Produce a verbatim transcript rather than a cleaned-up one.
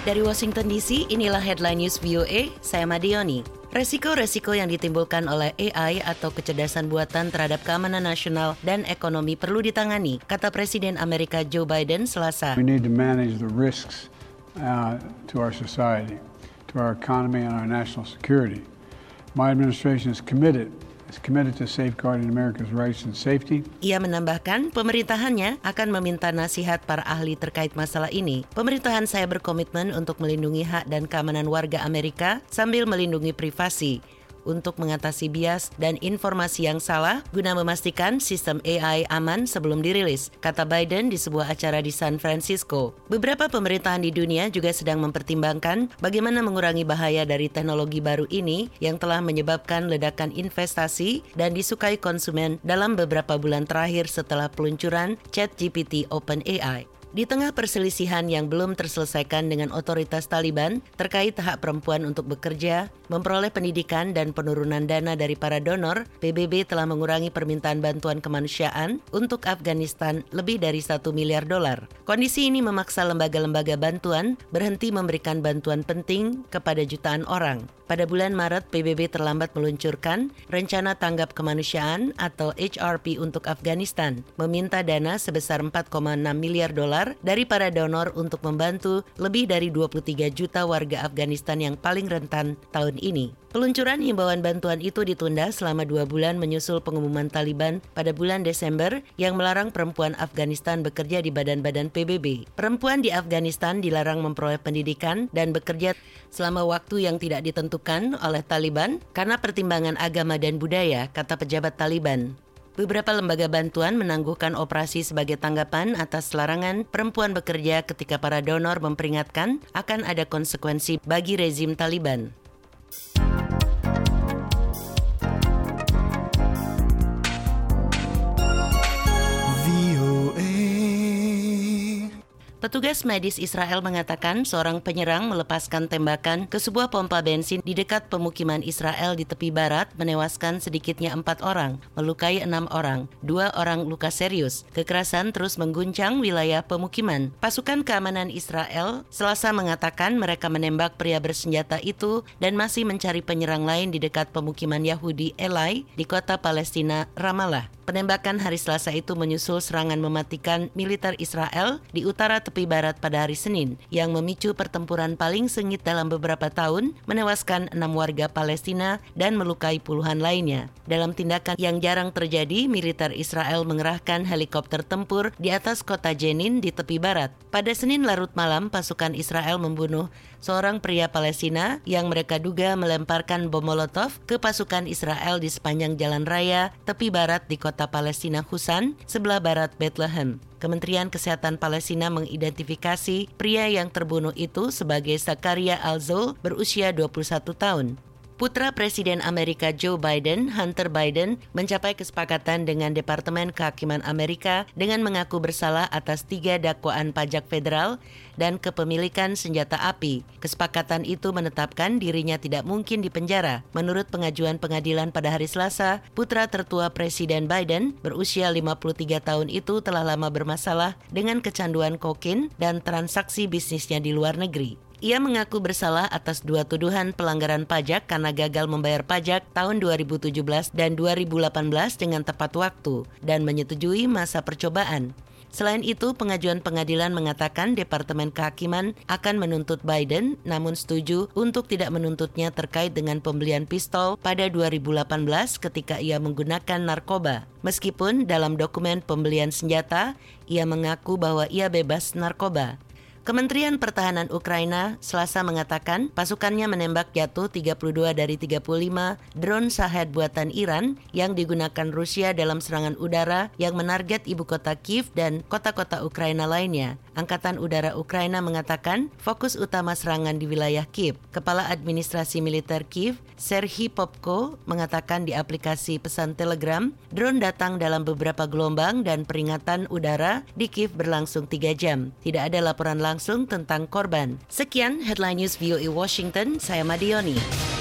Dari Washington D C, inilah Headline News V O A, saya Madioni. Resiko-resiko yang ditimbulkan oleh A I atau kecerdasan buatan terhadap keamanan nasional dan ekonomi perlu ditangani, kata Presiden Amerika Joe Biden Selasa. We need to manage the risks uh, to our society, to our economy and our national security. My administration is committed is committed to safeguarding America's rights and safety. Ia menambahkan, pemerintahannya akan meminta nasihat para ahli terkait masalah ini. Pemerintahan saya berkomitmen untuk melindungi hak dan keamanan warga Amerika sambil melindungi privasi, untuk mengatasi bias dan informasi yang salah guna memastikan sistem A I aman sebelum dirilis, kata Biden di sebuah acara di San Francisco. Beberapa pemerintahan di dunia juga sedang mempertimbangkan bagaimana mengurangi bahaya dari teknologi baru ini yang telah menyebabkan ledakan investasi dan disukai konsumen dalam beberapa bulan terakhir setelah peluncuran ChatGPT OpenAI. Di tengah perselisihan yang belum terselesaikan dengan otoritas Taliban terkait hak perempuan untuk bekerja, memperoleh pendidikan dan penurunan dana dari para donor, P B B telah mengurangi permintaan bantuan kemanusiaan untuk Afghanistan lebih dari satu miliar dolar. Kondisi ini memaksa lembaga-lembaga bantuan berhenti memberikan bantuan penting kepada jutaan orang. Pada bulan Maret, P B B terlambat meluncurkan Rencana Tanggap Kemanusiaan atau H R P untuk Afghanistan, meminta dana sebesar empat koma enam miliar dolar dari para donor untuk membantu lebih dari dua puluh tiga juta warga Afghanistan yang paling rentan tahun ini. Peluncuran himbauan bantuan itu ditunda selama dua bulan menyusul pengumuman Taliban pada bulan Desember yang melarang perempuan Afghanistan bekerja di badan-badan P B B. Perempuan di Afghanistan dilarang memperoleh pendidikan dan bekerja selama waktu yang tidak ditentukan oleh Taliban karena pertimbangan agama dan budaya, kata pejabat Taliban. Beberapa lembaga bantuan menangguhkan operasi sebagai tanggapan atas larangan perempuan bekerja ketika para donor memperingatkan akan ada konsekuensi bagi rezim Taliban. Petugas medis Israel mengatakan seorang penyerang melepaskan tembakan ke sebuah pompa bensin di dekat pemukiman Israel di tepi barat, menewaskan sedikitnya empat orang, melukai enam orang, dua orang luka serius. Kekerasan terus mengguncang wilayah pemukiman. Pasukan keamanan Israel Selasa mengatakan mereka menembak pria bersenjata itu dan masih mencari penyerang lain di dekat pemukiman Yahudi Elai di kota Palestina Ramallah. Penembakan hari Selasa itu menyusul serangan mematikan militer Israel di utara tepi barat pada hari Senin yang memicu pertempuran paling sengit dalam beberapa tahun, menewaskan enam warga Palestina dan melukai puluhan lainnya. Dalam tindakan yang jarang terjadi, militer Israel mengerahkan helikopter tempur di atas kota Jenin di tepi barat. Pada Senin larut malam, pasukan Israel membunuh seorang pria Palestina yang mereka duga melemparkan bom Molotov ke pasukan Israel di sepanjang jalan raya tepi barat di kota Palestina Husan, sebelah barat Bethlehem. Kementerian Kesehatan Palestina mengidentifikasi pria yang terbunuh itu sebagai Zakaria Al-Zul berusia dua puluh satu tahun. Putra Presiden Amerika Joe Biden, Hunter Biden, mencapai kesepakatan dengan Departemen Kehakiman Amerika dengan mengaku bersalah atas tiga dakwaan pajak federal dan kepemilikan senjata api. Kesepakatan itu menetapkan dirinya tidak mungkin dipenjara. Menurut pengajuan pengadilan pada hari Selasa, putra tertua Presiden Biden, berusia lima puluh tiga tahun itu telah lama bermasalah dengan kecanduan kokain dan transaksi bisnisnya di luar negeri. Ia mengaku bersalah atas dua tuduhan pelanggaran pajak karena gagal membayar pajak tahun dua ribu tujuh belas dan dua ribu delapan belas dengan tepat waktu dan menyetujui masa percobaan. Selain itu, pengajuan pengadilan mengatakan Departemen Kehakiman akan menuntut Biden, namun setuju untuk tidak menuntutnya terkait dengan pembelian pistol pada dua ribu delapan belas ketika ia menggunakan narkoba. Meskipun dalam dokumen pembelian senjata, ia mengaku bahwa ia bebas narkoba. Kementerian Pertahanan Ukraina Selasa mengatakan pasukannya menembak jatuh tiga puluh dua dari tiga puluh lima drone Shahed buatan Iran yang digunakan Rusia dalam serangan udara yang menarget ibu kota Kiev dan kota-kota Ukraina lainnya. Angkatan Udara Ukraina mengatakan fokus utama serangan di wilayah Kiev. Kepala Administrasi Militer Kiev, Serhiy Popko, mengatakan di aplikasi pesan Telegram, drone datang dalam beberapa gelombang dan peringatan udara di Kiev berlangsung tiga jam. Tidak ada laporan langsung langsung tentang korban. Sekian Headline News V O A Washington, saya Madioni.